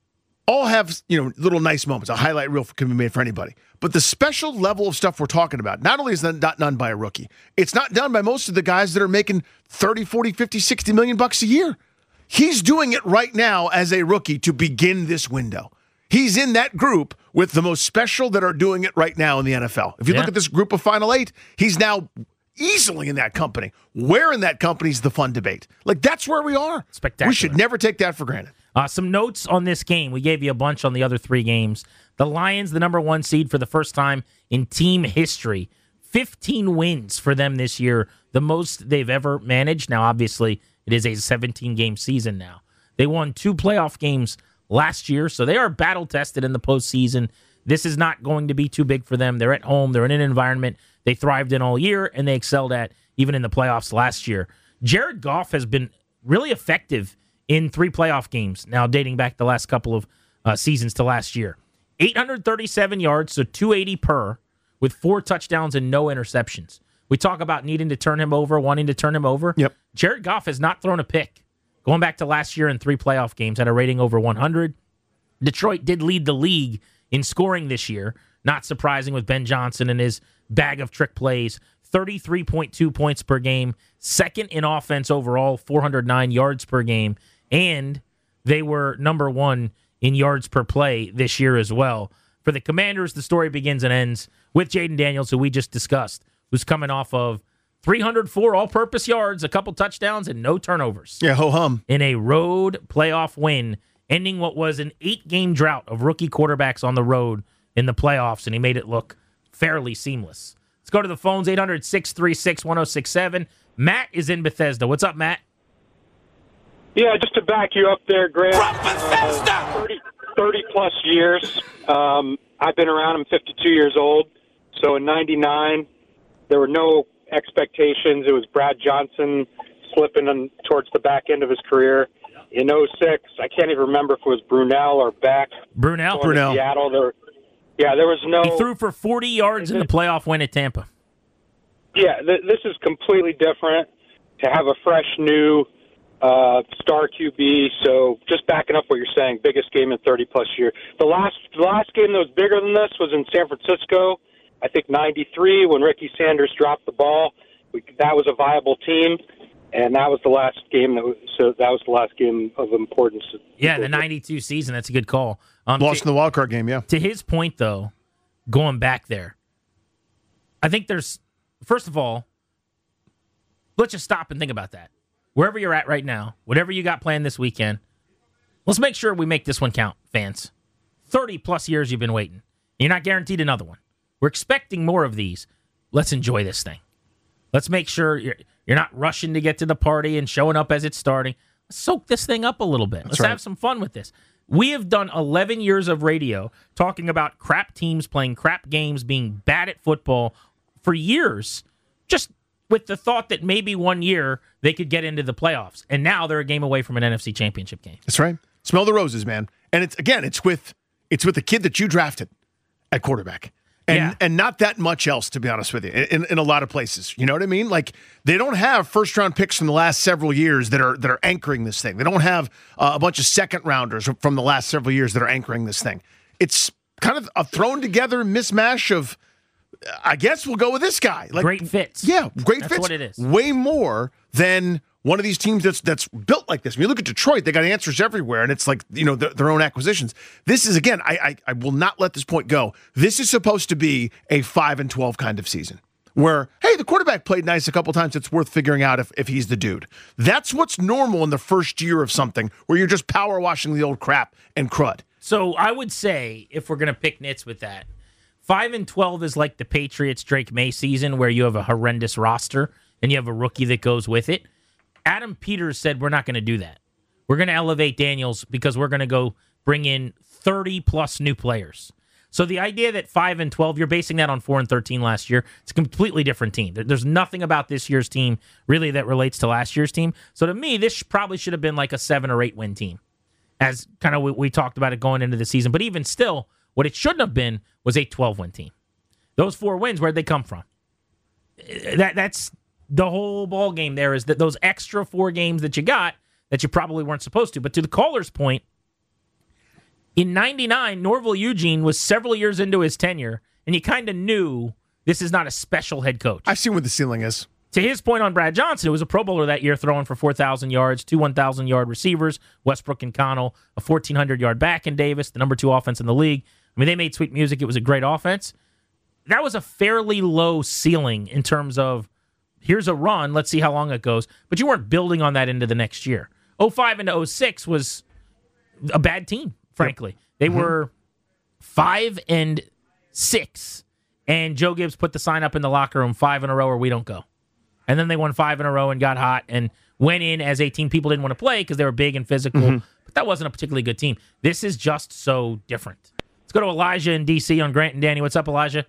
all have, you know, little nice moments. A highlight reel can be made for anybody. But the special level of stuff we're talking about, not only is that not done by a rookie, it's not done by most of the guys that are making thirty, forty, fifty, sixty million bucks a year. He's doing it right now as a rookie to begin this window. He's in that group with the most special that are doing it right now in the N F L. If you Yeah. look at this group of Final Eight, he's now easily in that company. Where in that company is the fun debate? Like, that's where we are. Spectacular. We should never take that for granted. Uh, some notes on this game. We gave you a bunch on the other three games. The Lions, the number one seed for the first time in team history. fifteen wins for them this year, the most they've ever managed. Now, obviously, it is a seventeen-game season now. They won two playoff games last year, so they are battle-tested in the postseason. This is not going to be too big for them. They're at home. They're in an environment they thrived in all year, and they excelled at even in the playoffs last year. Jared Goff has been really effective in three playoff games, now dating back the last couple of uh, seasons to last year. eight hundred thirty-seven yards, so two eighty per, with four touchdowns and no interceptions. We talk about needing to turn him over, wanting to turn him over. Yep. Jared Goff has not thrown a pick. Going back to last year in three playoff games, had a rating over one hundred. Detroit did lead the league in scoring this year. Not surprising with Ben Johnson and his bag of trick plays. thirty-three point two points per game. Second in offense overall, four hundred nine yards per game. And they were number one in yards per play this year as well. For the Commanders, the story begins and ends with Jaden Daniels, who we just discussed, who's coming off of three hundred four all-purpose yards, a couple touchdowns, and no turnovers. Yeah, ho-hum. In a road playoff win, ending what was an eight-game drought of rookie quarterbacks on the road in the playoffs, and he made it look fairly seamless. Let's go to the phones, eight hundred, six three six, one oh six seven. Matt is in Bethesda. What's up, Matt? Yeah, just to back you up there, Grant. Uh, thirty, thirty plus years. Um, I've been around. I'm fifty-two years old. So in ninety-nine, there were no expectations. It was Brad Johnson slipping in, towards the back end of his career. In oh six, I can't even remember if it was Brunell or Beck. Brunell. Brunell. Seattle. There, yeah, there was no... He threw for forty yards in the playoff win at Tampa. Yeah, th- this is completely different. To have a fresh, new uh, star Q B. So just backing up what you're saying, biggest game in thirty-plus years. The last, the last game that was bigger than this was in San Francisco, I think ninety-three, when Ricky Sanders dropped the ball. We, that was a viable team. And that was the last game. That was, so that was the last game of importance. Yeah, the ninety-two season. That's a good call. Um, Lost to, in the wild card game. Yeah. To his point, though, going back there, I think there's first of all, let's just stop and think about that. Wherever you're at right now, whatever you got planned this weekend, let's make sure we make this one count, fans. Thirty plus years you've been waiting. You're not guaranteed another one. We're expecting more of these. Let's enjoy this thing. Let's make sure you're you're not rushing to get to the party and showing up as it's starting. Let's soak this thing up a little bit. Let's right. have some fun with this. We have done eleven years of radio talking about crap teams playing crap games, being bad at football for years, just with the thought that maybe one year they could get into the playoffs. And now they're a game away from an N F C championship game. That's right. Smell the roses, man. And it's again, it's with it's with the kid that you drafted at quarterback. And, yeah. and not that much else, to be honest with you, in, in a lot of places. You know what I mean? Like, they don't have first-round picks from the last several years that are that are anchoring this thing. They don't have uh, a bunch of second-rounders from the last several years that are anchoring this thing. It's kind of a thrown-together mismatch of, I guess we'll go with this guy. Like, great fits. Yeah, great That's fits. what it is. Way more than one of these teams that's that's built like this. I mean, you look at Detroit, they got answers everywhere, and it's like, you know, their, their own acquisitions. This is, again, I, I I will not let this point go. This is supposed to be a five and twelve kind of season where, hey, the quarterback played nice a couple times. It's worth figuring out if, if he's the dude. That's what's normal in the first year of something where you're just power washing the old crap and crud. So I would say, if we're going to pick nits with that, five and twelve is like the Patriots Drake May season where you have a horrendous roster and you have a rookie that goes with it. Adam Peters said we're not going to do that. We're going to elevate Daniels because we're going to go bring in thirty-plus new players. So the idea that five and twelve, you're basing that on four and thirteen last year. It's a completely different team. There's nothing about this year's team really that relates to last year's team. So to me, this probably should have been like a seven or eight win team, as kind of we, we talked about it going into the season. But even still, what it shouldn't have been was a twelve win team. Those four wins, where'd they come from? That That's... The whole ball game there is that those extra four games that you got that you probably weren't supposed to. But to the caller's point, in ninety-nine, Norville Eugene was several years into his tenure, and you kind of knew this is not a special head coach. I see what the ceiling is. To his point on Brad Johnson, it was a Pro Bowler that year throwing for four thousand yards, two one thousand-yard receivers, Westbrook and Connell, a fourteen hundred-yard back in Davis, the number two offense in the league. I mean, they made sweet music. It was a great offense. That was a fairly low ceiling in terms of, here's a run, let's see how long it goes. But you weren't building on that into the next year. oh five into oh six was a bad team, frankly. Yep. They mm-hmm. were five and six, and Joe Gibbs put the sign up in the locker room, five in a row or we don't go. And then they won five in a row and got hot and went in as a team people didn't want to play because they were big and physical. Mm-hmm. But that wasn't a particularly good team. This is just so different. Let's go to Elijah in D C on Grant and Danny. What's up, Elijah?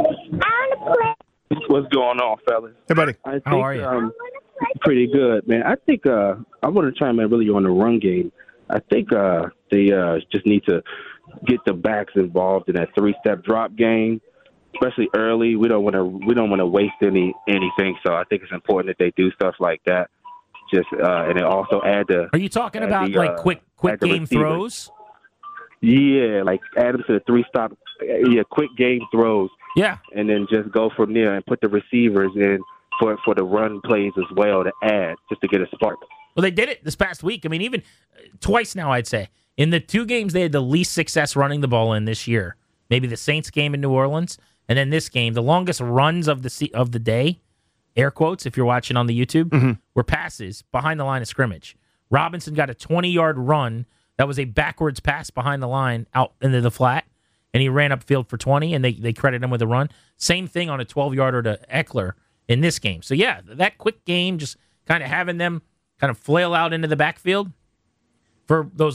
What's going on, fellas? Hey, buddy. I think, How are you? Um, pretty good, man. I think uh, I want to chime in really on the run game. I think uh, they uh, just need to get the backs involved in that three-step drop game, especially early. We don't want to we don't want to waste any anything. So I think it's important that they do stuff like that. Just uh, and then also add the. Are you talking about the, like uh, quick quick game receivers. throws? Yeah, like add them to the three-stop. Yeah, quick game throws. Yeah. And then just go from there and put the receivers in for for the run plays as well to add, just to get a spark. Well, they did it this past week. I mean, even twice now, I'd say. In the two games they had the least success running the ball in this year, maybe the Saints game in New Orleans, and then this game, the longest runs of the of the day, air quotes, if you're watching on the YouTube, mm-hmm. were passes behind the line of scrimmage. Robinson got a twenty-yard run that was a backwards pass behind the line out into the flat. And he ran upfield for twenty, and they, they credit him with a run. Same thing on a twelve-yarder to Eckler in this game. So, yeah, that quick game, just kind of having them kind of flail out into the backfield for those, like,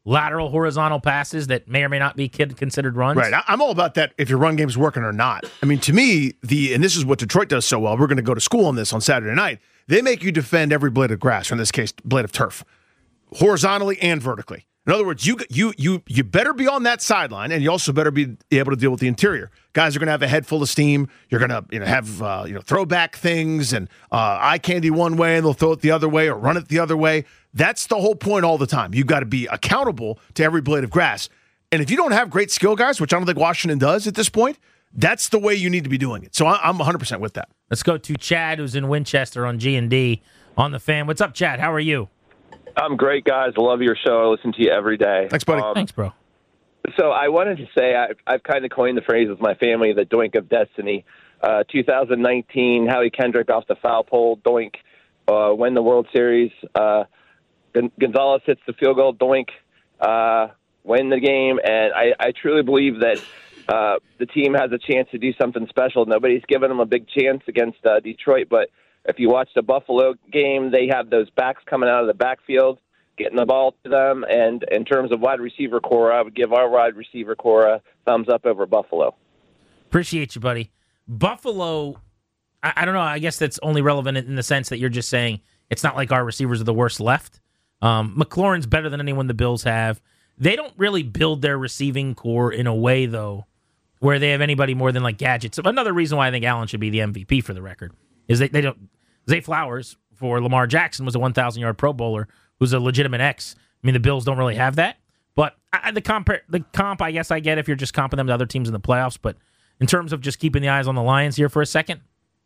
lateral, horizontal passes that may or may not be considered runs. Right. I'm all about that if your run game's working or not. I mean, to me, the and this is what Detroit does so well. We're going to go to school on this on Saturday night. They make you defend every blade of grass, or in this case, blade of turf, horizontally and vertically. In other words, you you you you better be on that sideline, and you also better be able to deal with the interior. Guys are going to have a head full of steam. You're going to you know have uh, you know throwback things and uh, eye candy one way, and they'll throw it the other way or run it the other way. That's the whole point all the time. You've got to be accountable to every blade of grass. And if you don't have great skill guys, which I don't think Washington does at this point, that's the way you need to be doing it. So I'm one hundred percent with that. Let's go to Chad, who's in Winchester on G and D on the Fan. What's up, Chad? How are you? I'm great, guys. Love your show. I listen to you every day. Thanks, buddy. Um, Thanks, bro. So I wanted to say I've, I've kind of coined the phrase with my family, the doink of destiny. Uh, two thousand nineteen, Howie Kendrick off the foul pole, doink, uh, win the World Series. Uh, Gonzalez hits the field goal, doink, uh, win the game. And I, I truly believe that uh, the team has a chance to do something special. Nobody's given them a big chance against uh, Detroit, but if you watch the Buffalo game, they have those backs coming out of the backfield, getting the ball to them. And in terms of wide receiver core, I would give our wide receiver core a thumbs up over Buffalo. Appreciate you, buddy. Buffalo, I, I don't know. I guess that's only relevant in the sense that you're just saying it's not like our receivers are the worst left. Um, McLaurin's better than anyone the Bills have. They don't really build their receiving core in a way, though, where they have anybody more than like gadgets. Another reason why I think Allen should be the M V P for the record is they, they don't. Zay Flowers for Lamar Jackson was a one thousand yard Pro Bowler who's a legitimate X. I mean, the Bills don't really have that. But I, the comp, the comp, I guess I get if you're just comping them to other teams in the playoffs. But in terms of just keeping the eyes on the Lions here for a second,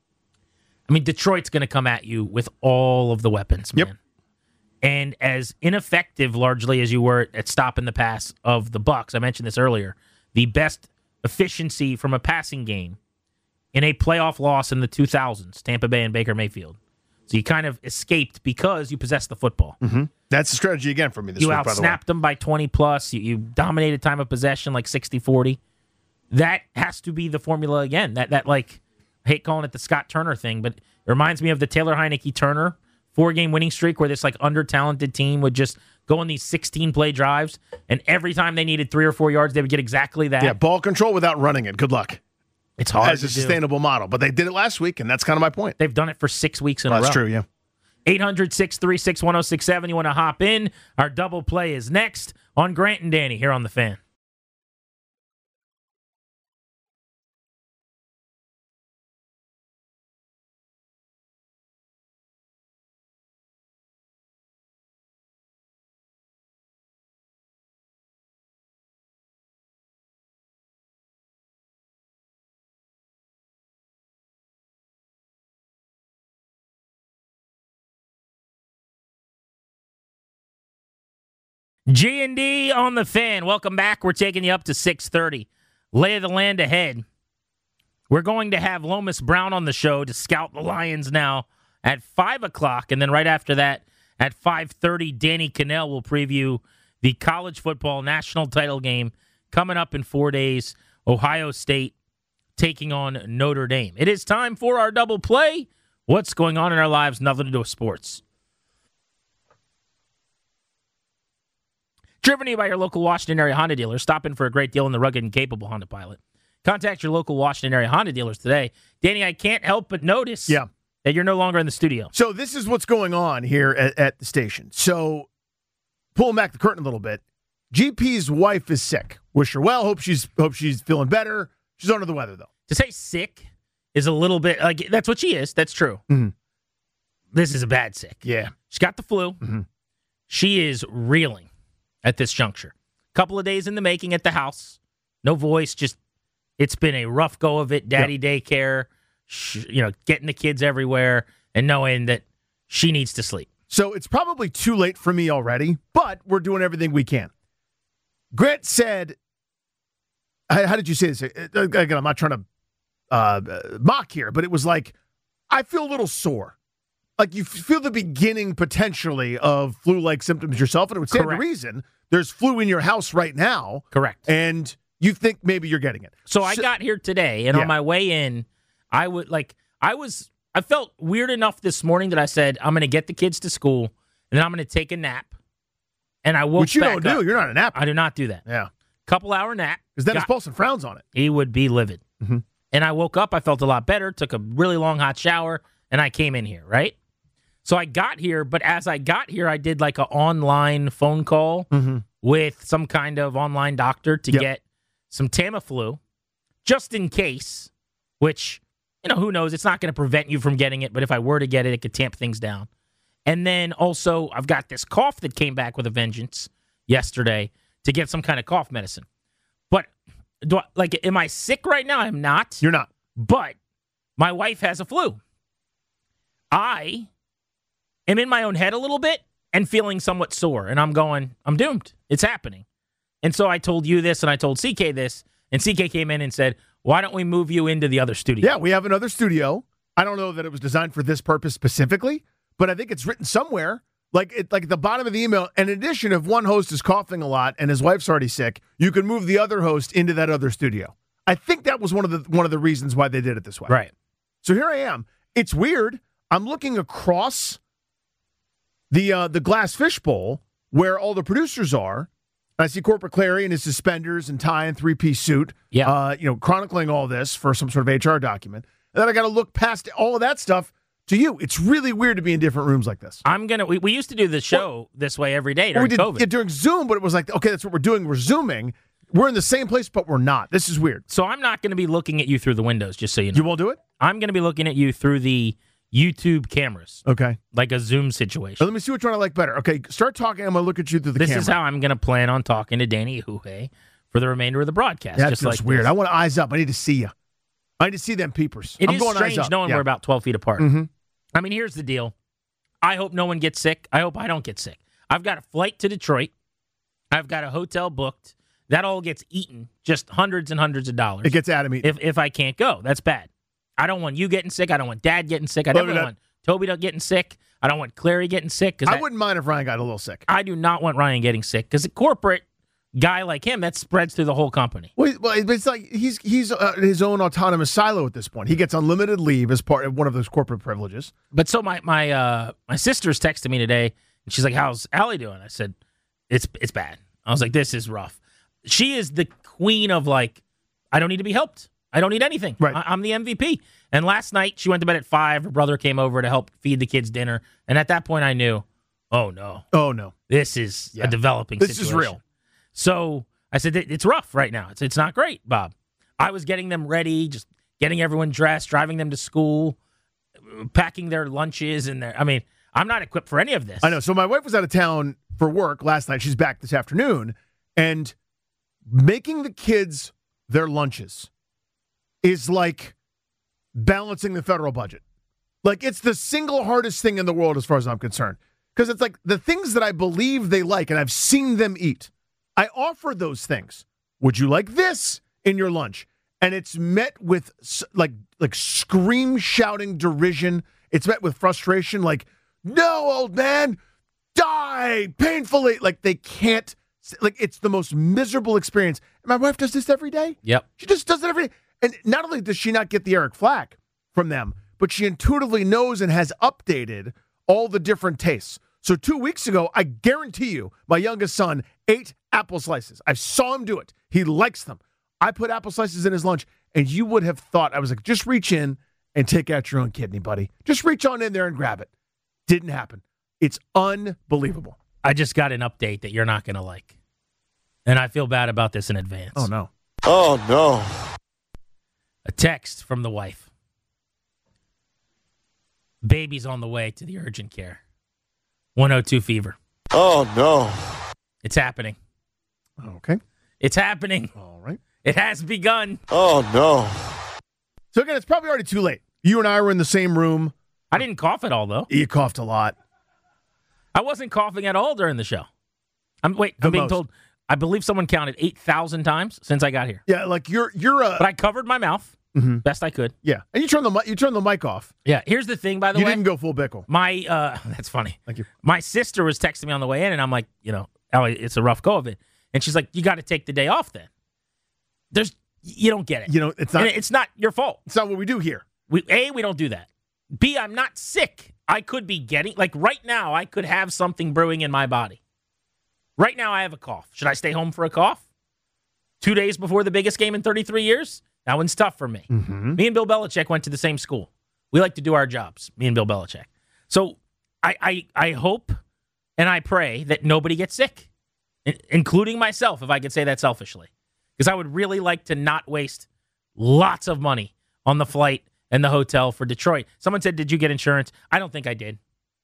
I mean, Detroit's going to come at you with all of the weapons, man. Yep. And as ineffective largely as you were at stopping the pass of the Bucs, I mentioned this earlier, the best efficiency from a passing game in a playoff loss in the two thousands, Tampa Bay and Baker Mayfield. So you kind of escaped because you possessed the football. Mm-hmm. That's the strategy again for me this you week, by the way. You outsnapped them by twenty plus. You, you dominated time of possession like sixty forty. That has to be the formula again. That, that like, I hate calling it the Scott Turner thing, but it reminds me of the Taylor Heineke-Turner four-game winning streak where this like under-talented team would just go on these sixteen-play drives, and every time they needed three or four yards, they would get exactly that. Yeah, ball control without running it. Good luck. It's hard as to a sustainable do. model, but they did it last week, and that's kind of my point. They've done it for six weeks in well, a row. That's true, yeah. eight hundred, six three six, one oh six seven. You want to hop in? Our double play is next on Grant and Danny here on The Fan. G and D on The Fan. Welcome back. We're taking you up to six thirty. Lay of the land ahead. We're going to have Lomas Brown on the show to scout the Lions now at five o'clock. And then right after that, at five thirty, Danny Cannell will preview the college football national title game coming up in four days. Ohio State taking on Notre Dame. It is time for our double play. What's going on in our lives? Nothing to do with sports. Driven to you by your local Washington area Honda dealer. Stop in for a great deal on the rugged and capable Honda Pilot. Contact your local Washington area Honda dealers today. Danny, I can't help but notice yeah. that you're no longer in the studio. So this is what's going on here at, at the station. So pulling back the curtain a little bit, G P's wife is sick. Wish her well. Hope she's hope she's feeling better. She's under the weather, though. To say sick is a little bit, like, that's what she is. That's true. Mm-hmm. This is a bad sick. Yeah. She's got the flu. Mm-hmm. She is reeling at this juncture. Couple of days in the making at the house. No voice, just it's been a rough go of it. Daddy yep. daycare, sh- you know, getting the kids everywhere and knowing that she needs to sleep. So it's probably too late for me already, but we're doing everything we can. Grant said, how did you say this? Again, I'm not trying to uh, mock here, but it was like, I feel a little sore. Like you feel the beginning potentially of flu-like symptoms yourself, and it would stand to reason. There's flu in your house right now. Correct. And you think maybe you're getting it. So, so I got here today, and yeah. on my way in, I would like I was I felt weird enough this morning that I said I'm going to get the kids to school, and then I'm going to take a nap, And I woke Which you back don't do. up. You're not a napper. I do not do that. Yeah. Couple hour nap. Because Dennis got- Paulson frowns on it. He would be livid. Mm-hmm. And I woke up. I felt a lot better. Took a really long hot shower, and I came in here, right? So I got here, but as I got here, I did like an online phone call Mm-hmm. with some kind of online doctor to Yep. get some Tamiflu, just in case, which, you know, who knows? It's not going to prevent you from getting it, but if I were to get it, it could tamp things down. And then also, I've got this cough that came back with a vengeance yesterday to get some kind of cough medicine. But, do I, like, am I sick right now? I'm not. You're not. But my wife has a flu. I am in my own head a little bit and feeling somewhat sore. And I'm going, I'm doomed. It's happening. And so I told you this and I told C K this. And C K came in and said, why don't we move you into the other studio? Yeah, we have another studio. I don't know that it was designed for this purpose specifically, but I think it's written somewhere. Like it, like at the bottom of the email, in addition, if one host is coughing a lot and his wife's already sick, you can move the other host into that other studio. I think that was one of the one of the reasons why they did it this way. Right. So here I am. It's weird. I'm looking across the uh, the glass fishbowl where all the producers are. I see Corporate Clary in his suspenders and tie and three-piece suit, yeah. uh, you know, chronicling all this for some sort of H R document. And then I got to look past all of that stuff to you. It's really weird to be in different rooms like this. I'm going to, we, we used to do the show well, this way every day during we did, COVID. Yeah, during Zoom, but it was like, okay, that's what we're doing. We're Zooming. We're in the same place, but we're not. This is weird. So I'm not going to be looking at you through the windows, just so you know. You won't do it? I'm going to be looking at you through the YouTube cameras. Okay. Like a Zoom situation. But let me see which one I like better. Okay, start talking. I'm going to look at you through the this camera. This is how I'm going to plan on talking to Danny Huhe for the remainder of the broadcast. That just feels like weird. this. I want eyes up. I need to see you. I need to see them peepers. It I'm is going strange eyes up. knowing yeah. we're about twelve feet apart. Mm-hmm. I mean, here's the deal. I hope no one gets sick. I hope I don't get sick. I've got a flight to Detroit. I've got a hotel booked. That all gets eaten, just hundreds and hundreds of dollars. It gets out of me. If if I can't go, that's bad. I don't want you getting sick. I don't want Dad getting sick. I Well, never that- want Toby getting sick. I don't want Clary getting sick. I, I wouldn't mind if Ryan got a little sick. I do not want Ryan getting sick because a corporate guy like him, that spreads through the whole company. Well, well it's like he's he's uh, his own autonomous silo at this point. He gets unlimited leave as part of one of those corporate privileges. But so my my uh, my sister's texted me today, and she's like, "How's Allie doing?" I said, "It's it's bad." I was like, "This is rough." She is the queen of like, I don't need to be helped. I don't need anything. Right. I, I'm the M V P. And last night she went to bed at five. Her brother came over to help feed the kids dinner, and at that point I knew, oh no, oh no, this is yeah. a developing. This situation. is real. So I said, it's rough right now. It's it's not great, Bob. I was getting them ready, just getting everyone dressed, driving them to school, packing their lunches and their. I mean, I'm not equipped for any of this. I know. So my wife was out of town for work last night. She's back this afternoon, and making the kids their lunches is like balancing the federal budget. Like, it's the single hardest thing in the world as far as I'm concerned. Because it's like the things that I believe they like and I've seen them eat. I offer those things. Would you like this in your lunch? And it's met with like like scream shouting derision. It's met with frustration like, no, old man, die painfully. Like they can't, like it's the most miserable experience. And my wife does this every day. Yep. She just does it every day. And not only does she not get the Eric Flack from them, but she intuitively knows and has updated all the different tastes. So two weeks ago, I guarantee you, my youngest son ate apple slices. I saw him do it. He likes them. I put apple slices in his lunch, and you would have thought, I was like, just reach in and take out your own kidney, buddy. Just reach on in there and grab it. Didn't happen. It's unbelievable. I just got an update that you're not going to like. And I feel bad about this in advance. Oh, no. Oh, no. A text from the wife. Baby's on the way to the urgent care. one oh two fever. Oh, no. It's happening. Okay. It's happening. All right. It has begun. Oh, no. So, again, it's probably already too late. You and I were in the same room. I didn't cough at all, though. You coughed a lot. I wasn't coughing at all during the show. I'm Wait, The I'm being most. told, I believe someone counted eight thousand times since I got here. Yeah, like you're, you're a... But I covered my mouth Mhm. best I could. Yeah, and you turn the mi- you turn the mic off. Yeah, here's the thing, by the You way. didn't go full Bickle. My, uh, that's funny. Thank you. My sister was texting me on the way in, and I'm like, you know, Ellie, it's a rough go of it. And she's like, you got to take the day off then. There's, you don't get it. You know, it's not. And it's not your fault. It's not what we do here. We A, we don't do that. B, I'm not sick. I could be getting, like right now, I could have something brewing in my body. Right now, I have a cough. Should I stay home for a cough? Two days before the biggest game in thirty-three years? That one's tough for me. Mm-hmm. Me and Bill Belichick went to the same school. We like to do our jobs, me and Bill Belichick. So I, I, I hope and I pray that nobody gets sick, including myself, if I could say that selfishly. Because I would really like to not waste lots of money on the flight and the hotel for Detroit. Someone said, did you get insurance? I don't think I did.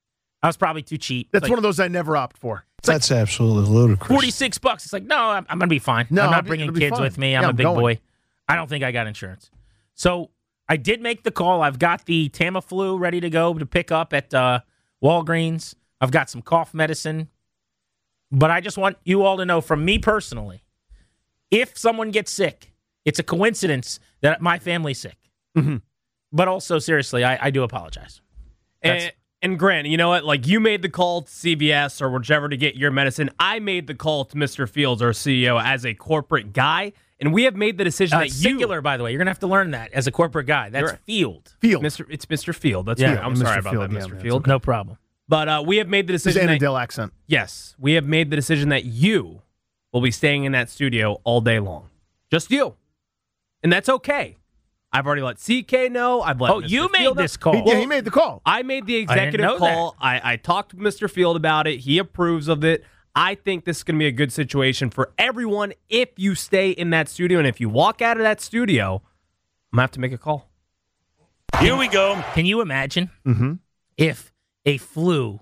I was probably too cheap. That's like, one of those I never opt for. That's like absolutely ludicrous. forty-six bucks. It's like, no, I'm, I'm going to be fine. No, I'm not I'll be- bringing it'll be kids fine. with me. I'm Yeah, a I'm big going. boy. I don't think I got insurance. So I did make the call. I've got the Tamiflu ready to go to pick up at uh, Walgreens. I've got some cough medicine. But I just want you all to know from me personally, if someone gets sick, it's a coincidence that my family's sick. Mm-hmm. But also, seriously, I, I do apologize. That's- And, and Grant, you know what? Like, you made the call to C V S or whichever to get your medicine. I made the call to Mister Fields, our C E O, as a corporate guy. And we have made the decision Uh, that you... singular, by the way. You're going to have to learn that as a corporate guy. That's You're- Field. Field. Mister It's Mister Field. That's Yeah, right. I'm Mister sorry about Field, that, yeah, Mister man, Field. No problem. But uh, we have made the His decision that... Annandale accent. Yes, we have made the decision that you will be staying in that studio all day long. Just you. And that's okay. I've already let C K know. I've let Oh, Mister you made Field know. this call. He- yeah, he made the call. I made the I didn't executive know call. I, I talked to Mister Field about it. He approves of it. I think this is going to be a good situation for everyone if you stay in that studio. And if you walk out of that studio, I'm going to have to make a call. Here we go. Can you imagine Mm-hmm. if a flu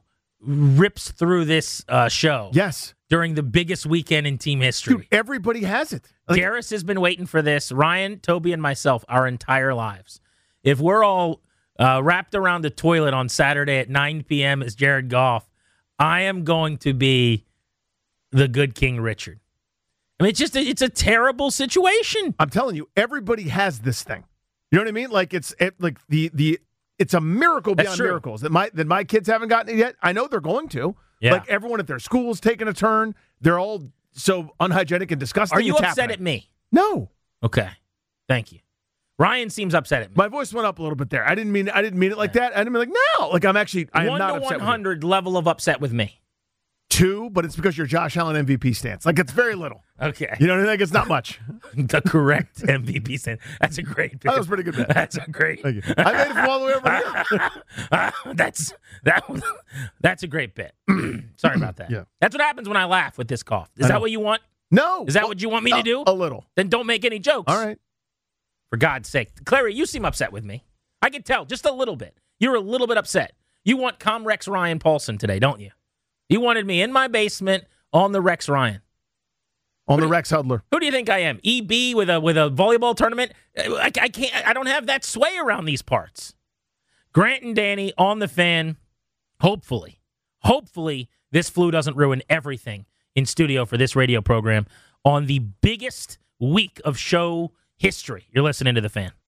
rips through this uh, show Yes. during the biggest weekend in team history? Dude, everybody has it. Like, Garris has been waiting for this. Ryan, Toby, and myself our entire lives. If we're all uh, wrapped around the toilet on Saturday at nine p.m. as Jared Goff, I am going to be the good King Richard. I mean, it's just a, it's a terrible situation. I'm telling you, everybody has this thing. You know what I mean? Like it's it, like the the it's a miracle That's beyond true. miracles that my that my kids haven't gotten it yet. I know they're going to. Yeah. Like everyone at their school's taking a turn. They're all so unhygienic and disgusting. Are you It's upset happening. at me? No. Okay. Thank you. Ryan seems upset at me. My voice went up a little bit there. I didn't mean I didn't mean it like that. I didn't mean like no. Like I'm actually I am one not to upset one with you. hundred level of upset with me. Two, but it's because your Josh Allen M V P stance. Like it's very little. Okay. You know what I mean? Like it's not much. The correct M V P stand. That's a great pick. That was pretty good bet. That's a great. Thank you. I made it from all the way over here. Uh, that's that. That's a great bit. Sorry about that. Yeah. That's what happens when I laugh with this cough. Is I that know. what you want? No. Is that what you want me a, to do? A little. Then don't make any jokes. All right. For God's sake, Clary, you seem upset with me. I can tell just a little bit. You're a little bit upset. You want Comrex Ryan Paulson today, don't you? You wanted me in my basement on the Rex Ryan. On the Rex Hudler. Who do you think I am? E B with a with a volleyball tournament? I, I can't. I don't have that sway around these parts. Grant and Danny on the Fan. Hopefully, hopefully this flu doesn't ruin everything in studio for this radio program on the biggest week of show history. You're listening to the Fan.